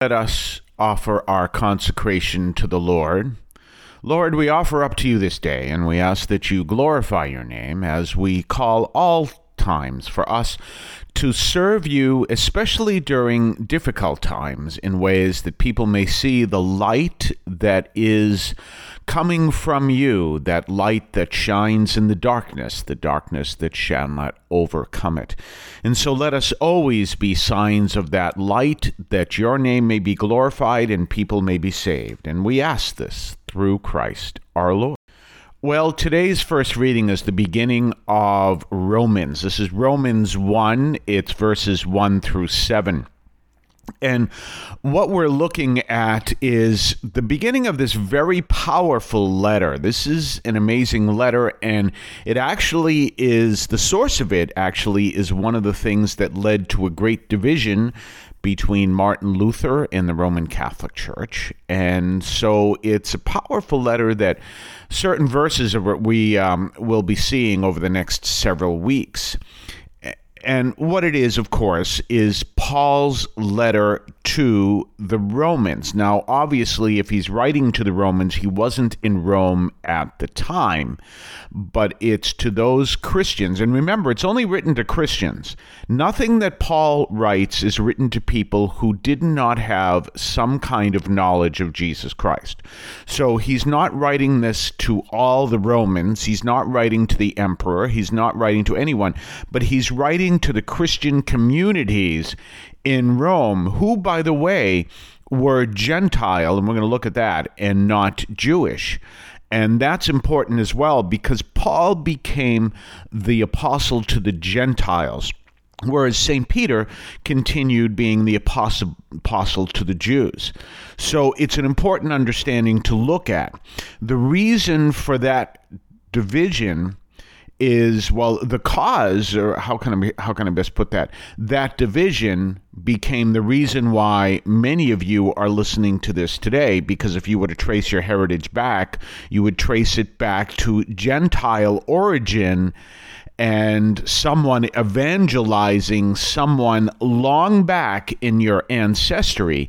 Let us offer our consecration to the Lord. Lord, we offer up to you this day, and we ask that you glorify your name as we call all times for us to serve you, especially during difficult times, in ways that people may see the light that is coming from you, that light that shines in the darkness that shall not overcome it. And so let us always be signs of that light, that your name may be glorified and people may be saved. And we ask this through Christ our Lord. Well, today's first reading is the beginning of Romans. This is Romans 1. It's verses 1 through 7. And what we're looking at is the beginning of this very powerful letter. This is an amazing letter, and it actually is, the source of it actually is one of the things that led to a great division between Martin Luther and the Roman Catholic Church. And so it's a powerful letter that certain verses we will be seeing over the next several weeks. And what it is, of course, is Paul's letter to the Romans. Now, obviously, if he's writing to the Romans, he wasn't in Rome at the time, but it's to those Christians. And remember, it's only written to Christians. Nothing that Paul writes is written to people who did not have some kind of knowledge of Jesus Christ. So he's not writing this to all the Romans. He's not writing to the emperor. He's not writing to anyone, but he's writing to the Christian communities in Rome, who, by the way, were Gentile, and we're going to look at that, and not Jewish. And that's important as well, because Paul became the apostle to the Gentiles, whereas St. Peter continued being the apostle to the Jews. So it's an important understanding to look at. The reason for that division is, well, the cause, or how can I best put that? That division became the reason why many of you are listening to this today, because if you were to trace your heritage back, you would trace it back to Gentile origin and someone evangelizing someone long back in your ancestry,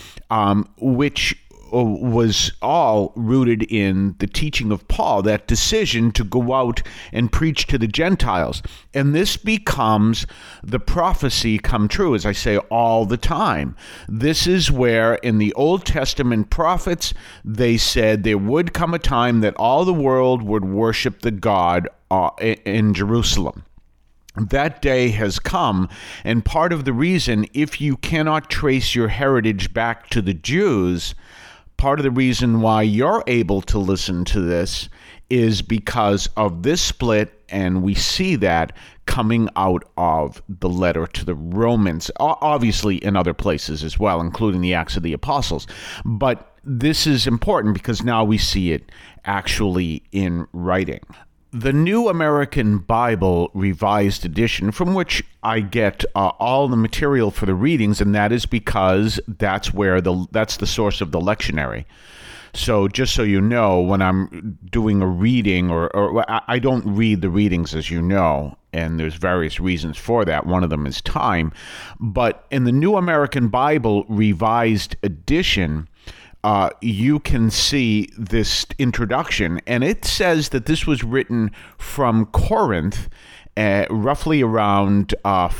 which was all rooted in the teaching of Paul, that decision to go out and preach to the Gentiles. And this becomes the prophecy come true, as I say all the time. This is where in the Old Testament prophets, they said there would come a time that all the world would worship the God in Jerusalem. That day has come, and part of the reason, if you cannot trace your heritage back to the Jews, part of the reason why you're able to listen to this is because of this split, and we see that coming out of the letter to the Romans, obviously in other places as well, including the Acts of the Apostles. But this is important because now we see it actually in writing. The New American Bible Revised Edition, from which I get all the material for the readings, and that is because that's the source of the lectionary. So just so you know, when I'm doing a reading, or I don't read the readings, as you know, and there's various reasons for that. One of them is time. But in the New American Bible Revised Edition, you can see this introduction, and it says that this was written from Corinth, roughly around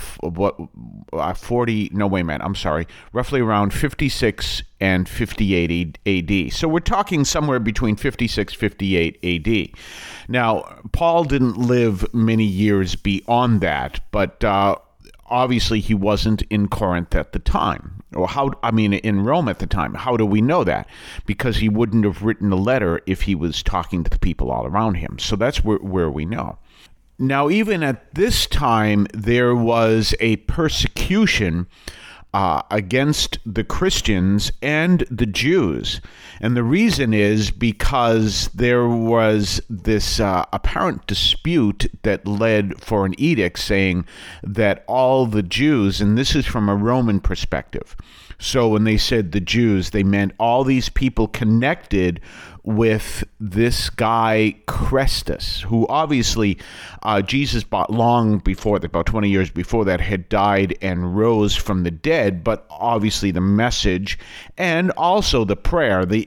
roughly around 56 and 58 AD. So we're talking somewhere between 56, 58 AD. Now, Paul didn't live many years beyond that, but obviously he wasn't in Corinth at the time. Or in Rome at the time. How do we know that? Because he wouldn't have written a letter if he was talking to the people all around him. So that's where we know. Now, even at this time, there was a persecution against the Christians and the Jews. And the reason is because there was this apparent dispute that led for an edict saying that all the Jews, and this is from a Roman perspective, So when they said the Jews, they meant all these people connected with this guy Chrestus, who obviously Jesus long before that, about 20 years before that, had died and rose from the dead. But obviously the message and also the prayer, the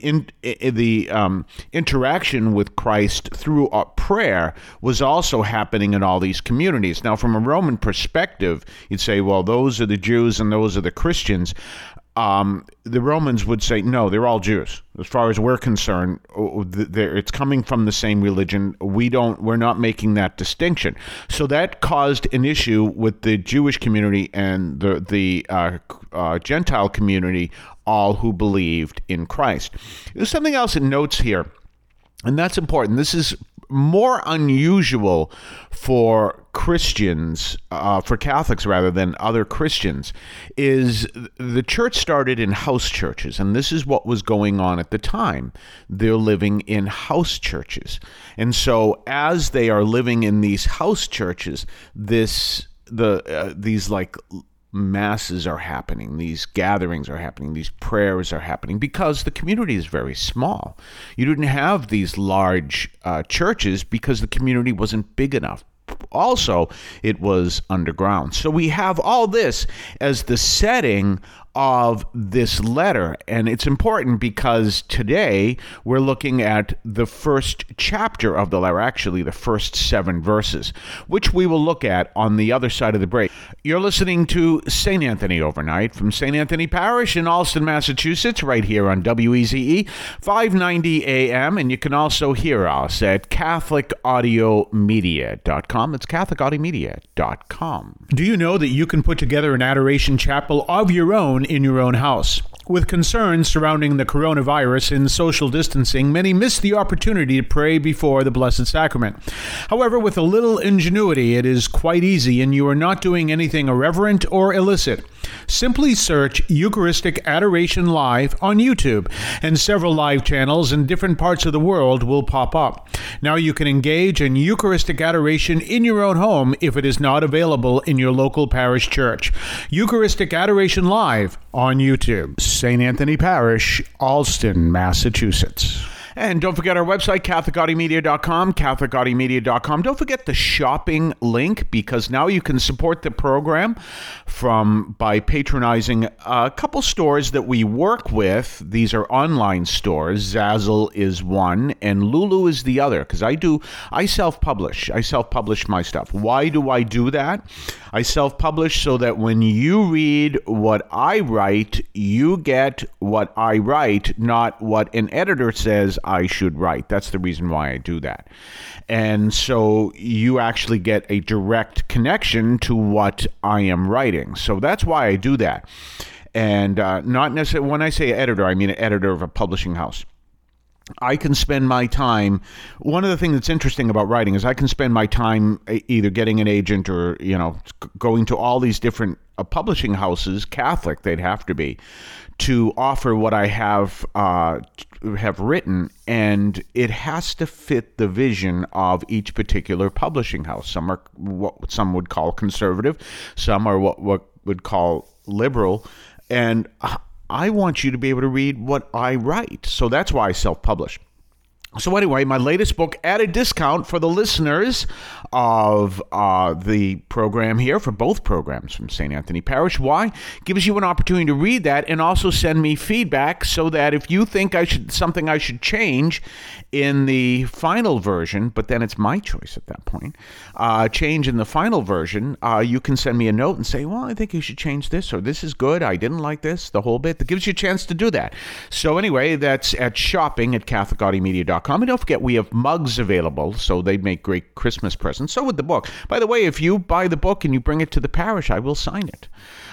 interaction with Christ through prayer was also happening in all these communities. Now, from a Roman perspective, you'd say, well, those are the Jews and those are the Christians. The Romans would say, no, they're all Jews. As far as we're concerned, it's coming from the same religion. We're not making that distinction. So that caused an issue with the Jewish community and the Gentile community, all who believed in Christ. There's something else it notes here, and that's important. This is more unusual for Christians, for Catholics rather than other Christians, is the church started in house churches, and this is what was going on at the time. They're living in house churches. And so as they are living in these house churches, these like masses are happening, these gatherings are happening, these prayers are happening because the community is very small. You didn't have these large churches because the community wasn't big enough. Also, it was underground. So we have all this as the setting of this letter. And it's important because today we're looking at the first chapter of the letter, actually the first 7 verses, which we will look at on the other side of the break. You're listening to St. Anthony Overnight from St. Anthony Parish in Allston, Massachusetts, right here on WEZE 590 AM. And you can also hear us at CatholicAudiomedia.com. It's CatholicAudiomedia.com. Do you know that you can put together an adoration chapel of your own in your own house? With concerns surrounding the coronavirus and social distancing, many miss the opportunity to pray before the Blessed Sacrament. However, with a little ingenuity, it is quite easy, and you are not doing anything irreverent or illicit. Simply search Eucharistic Adoration Live on YouTube, and several live channels in different parts of the world will pop up. Now you can engage in Eucharistic adoration in your own home if it is not available in your local parish church. Eucharistic Adoration Live on YouTube. St. Anthony Parish, Allston, Massachusetts. And don't forget our website, CatholicAudiomedia.com, CatholicAudiomedia.com. Don't forget the shopping link, because now you can support the program by patronizing a couple stores that we work with. These are online stores. Zazzle is one, and Lulu is the other, because I self-publish. I self-publish my stuff. Why do I do that? I self-publish so that when you read what I write, you get what I write, not what an editor says I should write. That's the reason why I do that. And so you actually get a direct connection to what I am writing. So that's why I do that. And not necessarily, when I say editor, I mean an editor of a publishing house. I can spend my time, one of the things that's interesting about writing is I can spend my time either getting an agent or, going to all these different publishing houses, Catholic they'd have to be, to offer what I have written, and it has to fit the vision of each particular publishing house. Some are what some would call conservative, some are what would call liberal, and I want you to be able to read what I write. So that's why I self-publish. So anyway, my latest book at a discount for the listeners of the program here, for both programs from St. Anthony Parish. Why? Gives you an opportunity to read that and also send me feedback, so that if you think something I should change in the final version, but then it's my choice at that point, change in the final version, you can send me a note and say, well, I think you should change this, or this is good, I didn't like this, the whole bit. That gives you a chance to do that. So anyway, that's at shopping at CatholicAudiomedia.com. And don't forget, we have mugs available, so they make great Christmas presents. So would the book. By the way, if you buy the book and you bring it to the parish, I will sign it.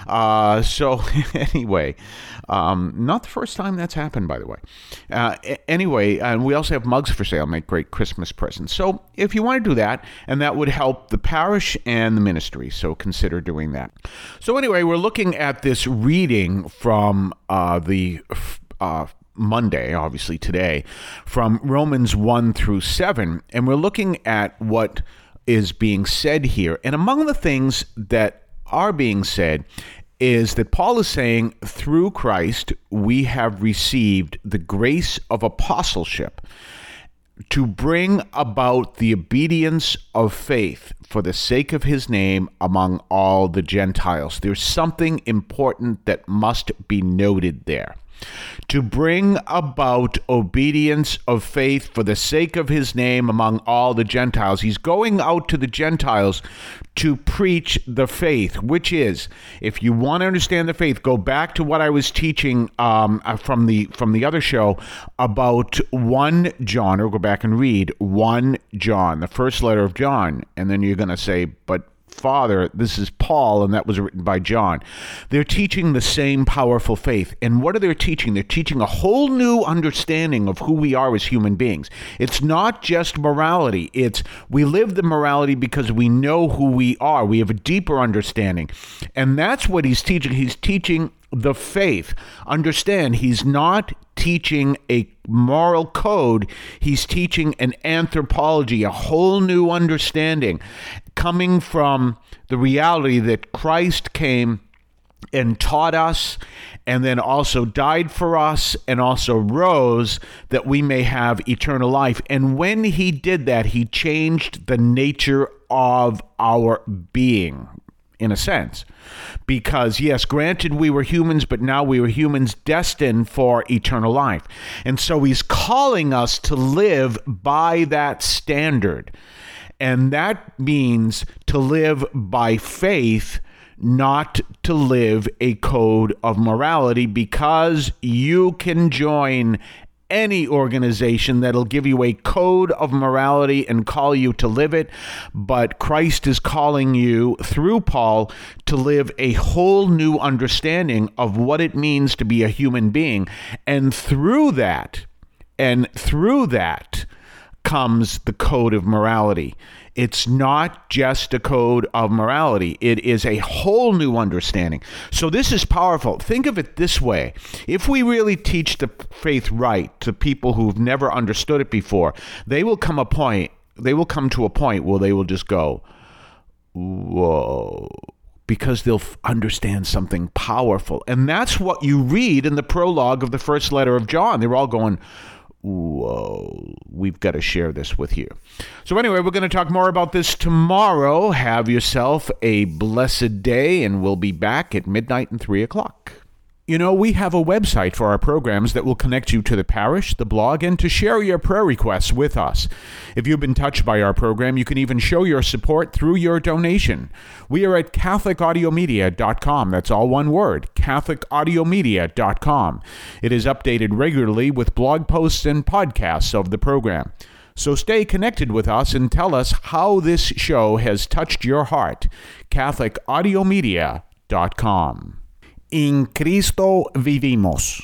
So anyway, not the first time that's happened, by the way. Anyway, and we also have mugs for sale, make great Christmas presents. So if you want to do that, and that would help the parish and the ministry, so consider doing that. So anyway, we're looking at this reading from the Monday, obviously today, from Romans 1 through 7, and we're looking at what is being said here. And among the things that are being said is that Paul is saying, through Christ, we have received the grace of apostleship to bring about the obedience of faith for the sake of his name among all the Gentiles. There's something important that must be noted there. To bring about obedience of faith for the sake of his name among all the Gentiles. He's going out to the Gentiles to preach the faith, which is, if you want to understand the faith, go back to what I was teaching from the other show about 1 John, or go back and read 1 John, the first letter of John, and then you're going to say, but Father, this is Paul, and that was written by John. They're teaching the same powerful faith. And what are they teaching? They're teaching a whole new understanding of who we are as human beings. It's not just morality. It's we live the morality because we know who we are. We have a deeper understanding. And that's what he's teaching. He's teaching the faith. Understand, he's not teaching a moral code. He's teaching an anthropology, a whole new understanding coming from the reality that Christ came and taught us, and then also died for us, and also rose that we may have eternal life. And when he did that, he changed the nature of our being, in a sense. Because, yes, granted we were humans, but now we were humans destined for eternal life. And so he's calling us to live by that standard. And that means to live by faith, not to live a code of morality, because you can join any organization that'll give you a code of morality and call you to live it. But Christ is calling you, through Paul, to live a whole new understanding of what it means to be a human being. And through that comes the code of morality. It's not just a code of morality. It is a whole new understanding. So this is powerful. Think of it this way. If we really teach the faith right to people who've never understood it before, they will come to a point where they will just go, whoa, because they'll understand something powerful. And that's what you read in the prologue of the first letter of John. They're all going, whoa, we've got to share this with you. So anyway, we're going to talk more about this tomorrow. Have yourself a blessed day, and we'll be back at midnight and 3 o'clock. You know, we have a website for our programs that will connect you to the parish, the blog, and to share your prayer requests with us. If you've been touched by our program, you can even show your support through your donation. We are at CatholicAudiomedia.com. That's all one word, CatholicAudiomedia.com. It is updated regularly with blog posts and podcasts of the program. So stay connected with us and tell us how this show has touched your heart. CatholicAudiomedia.com. In Cristo vivimos.